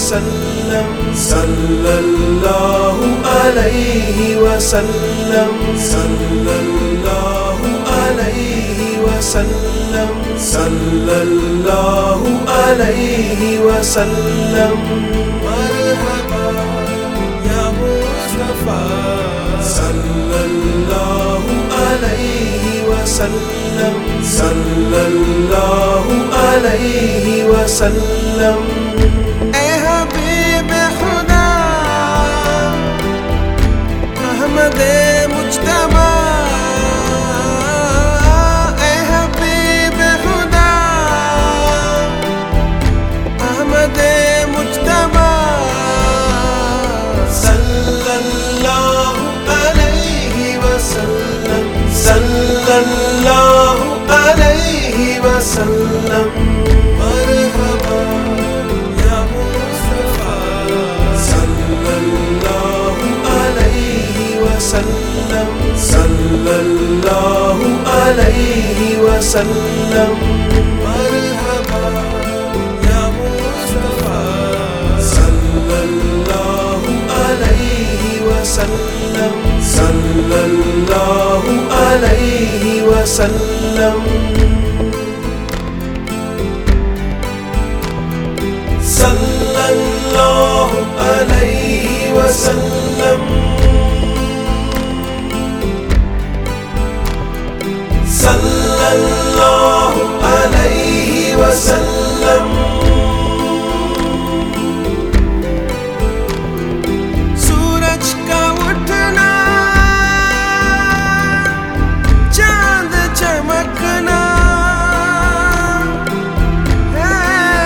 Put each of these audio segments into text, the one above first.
وسلم صلی اللہ علیہ وسلم صلی اللہ علیہ وسلم صلی اللہ علیہ وسلم مرحبا یا مصطفیٰ صلی اللہ علیہ وسلم صلی اللہ علیہ وسلم اے حبیب خدا احمد مجتبی، اے حبیب خدا احمد مجتبی صلی اللہ علیہ وسلم صلی اللہ علیہ وسلم مرحبا یا مصطفیٰ صلی اللہ علیہ وسلم صلی اللہ علیہ وسلم مرحبا یا مصطفیٰ صلی اللہ علیہ وسلم صلی اللہ علیہ وسلم صلی اللہ علیہ وسلم صلی اللہ علیہ وسلم سورج کا اٹھنا، چاند چمکنا ہے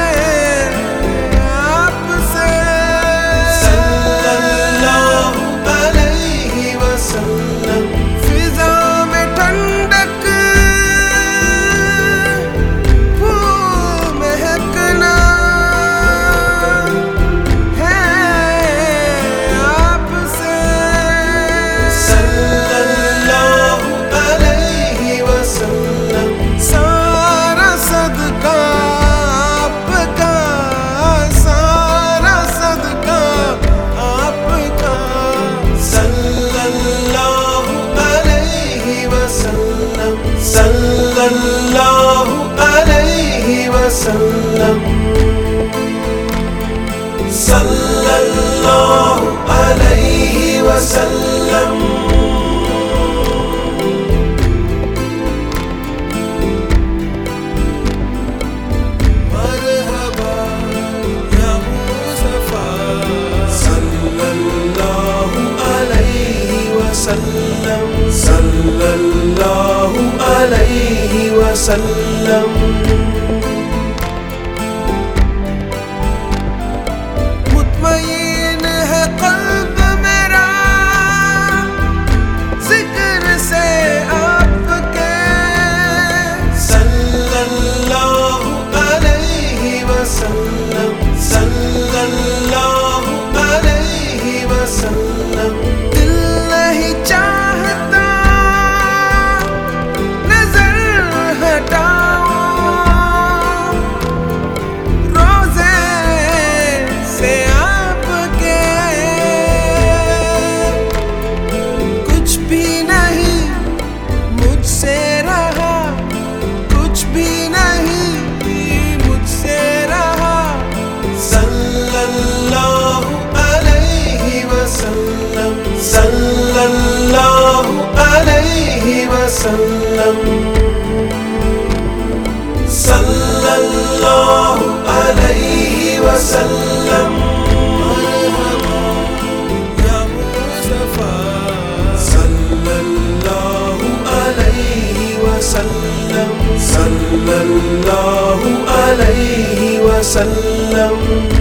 آپ سے، صلی اللہ علیہ وسلم فضا میں ٹھنڈک، پھول مہکنا ہے آپ سے، صلی اللہ علیہ وسلم سارا صدقہ آپ کا، سارا صدقہ آپ کا، صلی اللہ علیہ وسلم صلی اللہ علیہ وسلم صلی اللہ علیہ وسلم مرحبا یا مصطفیٰ صلی اللہ علیہ وسلم صلی اللہ علیہ وسلم مطمئن ہے قلب میرا ذکر سے آپ کے، صلی اللہ علیہ وسلم صلی اللہ علیہ وسلم دل نہیں چاہتا نظر ہٹاؤ، روزے سے آپ کے کچھ بھی نہیں مجھ سے رہا، کچھ بھی نہیں مجھ سے رہا، صلی اللہ علیہ وسلم صلی اللہ علیہ وسلم صلی اللہ علیہ وسلم مرحبا یا مصطفیٰ صلی اللہ علیہ وسلم صلی اللہ علیہ وسلم